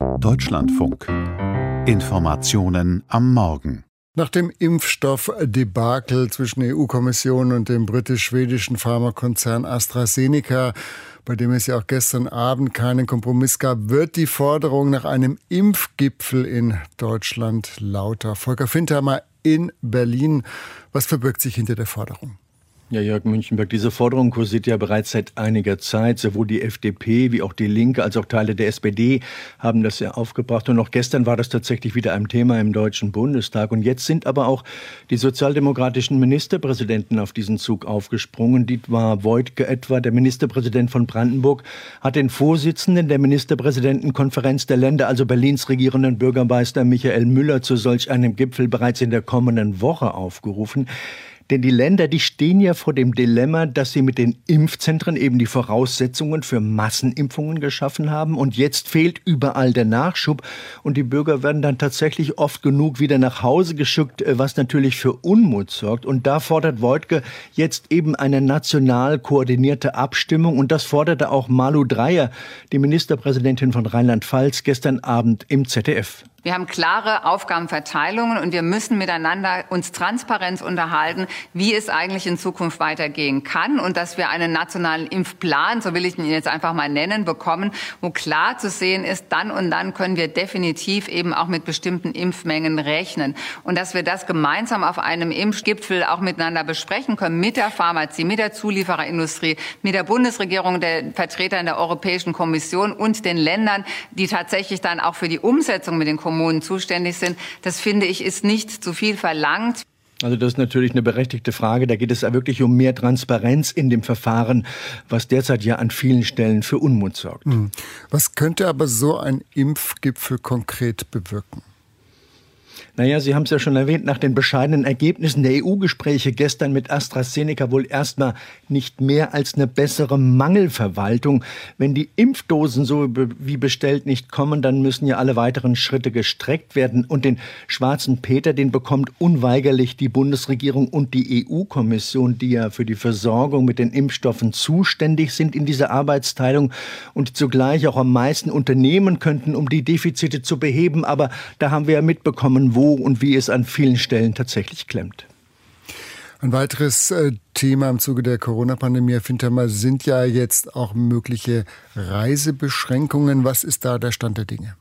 Deutschlandfunk. Informationen am Morgen. Nach dem Impfstoffdebakel zwischen der EU-Kommission und dem britisch-schwedischen Pharmakonzern AstraZeneca, bei dem es ja auch gestern Abend keinen Kompromiss gab, wird die Forderung nach einem Impfgipfel in Deutschland lauter. Volker Fintermer in Berlin. Was verbirgt sich hinter der Forderung? Ja, Jörg Münchenberg, diese Forderung kursiert ja bereits seit einiger Zeit. Sowohl die FDP wie auch die Linke als auch Teile der SPD haben das ja aufgebracht. Und auch gestern war das tatsächlich wieder ein Thema im Deutschen Bundestag. Und jetzt sind aber auch die sozialdemokratischen Ministerpräsidenten auf diesen Zug aufgesprungen. Dietmar Woidke etwa, der Ministerpräsident von Brandenburg, hat den Vorsitzenden der Ministerpräsidentenkonferenz der Länder, also Berlins regierenden Bürgermeister Michael Müller, zu solch einem Gipfel bereits in der kommenden Woche aufgerufen. Denn die Länder, die stehen ja vor dem Dilemma, dass sie mit den Impfzentren eben die Voraussetzungen für Massenimpfungen geschaffen haben. Und jetzt fehlt überall der Nachschub. Und die Bürger werden dann tatsächlich oft genug wieder nach Hause geschickt, was natürlich für Unmut sorgt. Und da fordert Woidke jetzt eben eine national koordinierte Abstimmung. Und das forderte auch Malu Dreyer, die Ministerpräsidentin von Rheinland-Pfalz, gestern Abend im ZDF. Wir haben klare Aufgabenverteilungen und wir müssen miteinander uns transparent unterhalten, wie es eigentlich in Zukunft weitergehen kann und dass wir einen nationalen Impfplan, so will ich ihn jetzt einfach mal nennen, bekommen, wo klar zu sehen ist, dann und dann können wir definitiv eben auch mit bestimmten Impfmengen rechnen. Und dass wir das gemeinsam auf einem Impfgipfel auch miteinander besprechen können, mit der Pharmazie, mit der Zuliefererindustrie, mit der Bundesregierung, der Vertretern der Europäischen Kommission und den Ländern, die tatsächlich dann auch für die Umsetzung mit den Kommunen zuständig sind. Das finde ich, ist nicht zu viel verlangt. Also das ist natürlich eine berechtigte Frage. Da geht es ja wirklich um mehr Transparenz in dem Verfahren, was derzeit ja an vielen Stellen für Unmut sorgt. Was könnte aber so ein Impfgipfel konkret bewirken? Naja, Sie haben es ja schon erwähnt, nach den bescheidenen Ergebnissen der EU-Gespräche gestern mit AstraZeneca wohl erstmal nicht mehr als eine bessere Mangelverwaltung. Wenn die Impfdosen so wie bestellt nicht kommen, dann müssen ja alle weiteren Schritte gestreckt werden. Und den schwarzen Peter, den bekommt unweigerlich die Bundesregierung und die EU-Kommission, die ja für die Versorgung mit den Impfstoffen zuständig sind in dieser Arbeitsteilung und zugleich auch am meisten unternehmen könnten, um die Defizite zu beheben. Aber da haben wir ja mitbekommen, wo und wie es an vielen Stellen tatsächlich klemmt. Ein weiteres Thema im Zuge der Corona-Pandemie, Herr Fintermer, sind ja jetzt auch mögliche Reisebeschränkungen. Was ist da der Stand der Dinge?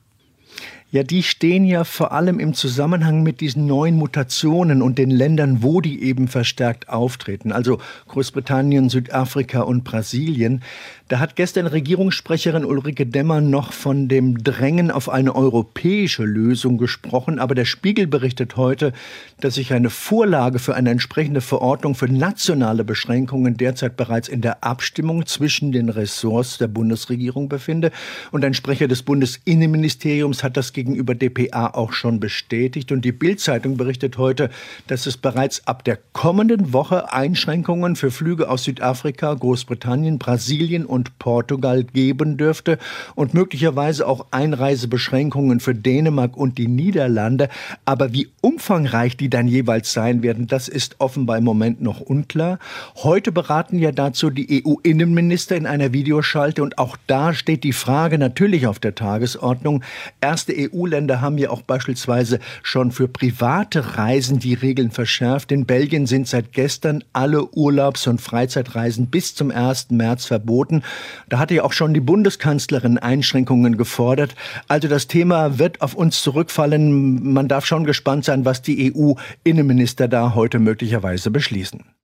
Ja, die stehen ja vor allem im Zusammenhang mit diesen neuen Mutationen und den Ländern, wo die eben verstärkt auftreten. Also Großbritannien, Südafrika und Brasilien. Da hat gestern Regierungssprecherin Ulrike Demmer noch von dem Drängen auf eine europäische Lösung gesprochen. Aber der Spiegel berichtet heute, dass sich eine Vorlage für eine entsprechende Verordnung für nationale Beschränkungen derzeit bereits in der Abstimmung zwischen den Ressorts der Bundesregierung befinde. Und ein Sprecher des Bundesinnenministeriums hat das gegenüber dpa auch schon bestätigt. Und die Bild-Zeitung berichtet heute, dass es bereits ab der kommenden Woche Einschränkungen für Flüge aus Südafrika, Großbritannien, Brasilien und Portugal geben dürfte und möglicherweise auch Einreisebeschränkungen für Dänemark und die Niederlande. Aber wie umfangreich die dann jeweils sein werden, das ist offenbar im Moment noch unklar. Heute beraten ja dazu die EU-Innenminister in einer Videoschalte und auch da steht die Frage natürlich auf der Tagesordnung. Erste EU-Länder haben ja auch beispielsweise schon für private Reisen die Regeln verschärft. In Belgien sind seit gestern alle Urlaubs- und Freizeitreisen bis zum 1. März verboten. Da hatte ja auch schon die Bundeskanzlerin Einschränkungen gefordert. Also das Thema wird auf uns zurückfallen. Man darf schon gespannt sein, was die EU-Innenminister da heute möglicherweise beschließen.